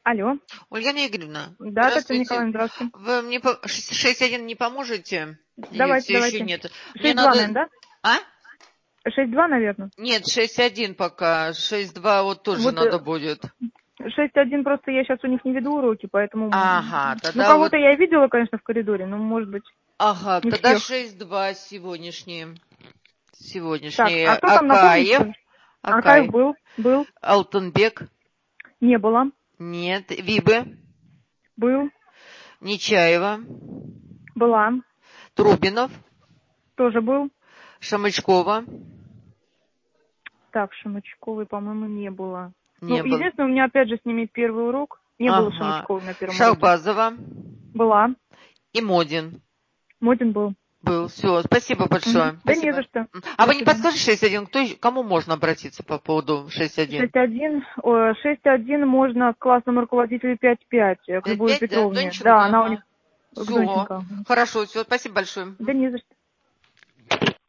Алло. Ульяна Игоревна, Да, Татьяна здравствуйте. Николаевна, здравствуйте. Вы мне по 6.1 не поможете? Ее Давайте, все еще давайте. нет. Мне 6-2, надо... наверное, А? да? 6-2, наверное. Нет, 6.1 пока. 6.2 вот тоже Вот надо будет. 6-1 просто я сейчас у них не веду уроки, поэтому... Ага, Ну, тогда вот... кого-то я видела, конечно, в коридоре, но, может быть, Ага, не тогда всех. 6.2 сегодняшние. Так, Сегодняшние. а кто там, Акаев. напомните? Акаев Акаев. был. Алтынбек. Не было. Нет. Вибы. Был. Нечаева. Была. Трубинов. Тоже был. Шамычкова. Так, Шамычковой, по-моему, не было. Ну, Не было. единственное, у меня опять же с ними первый урок. Не было Ага. Шамычковой на первом уроке. Шахбазова. Была. И Модин. Модин был. Был. Все, спасибо большое. Да не за Спасибо. что. А До вы не свидания. подскажете 6.1, кому можно обратиться по поводу 6.1? 6-1 можно к классному руководителю 5-5, к Любови 5.5, да? Петровне. Донченко, Да, она у них ага. к Все. Донченко. Хорошо, все, спасибо большое. Да не за что.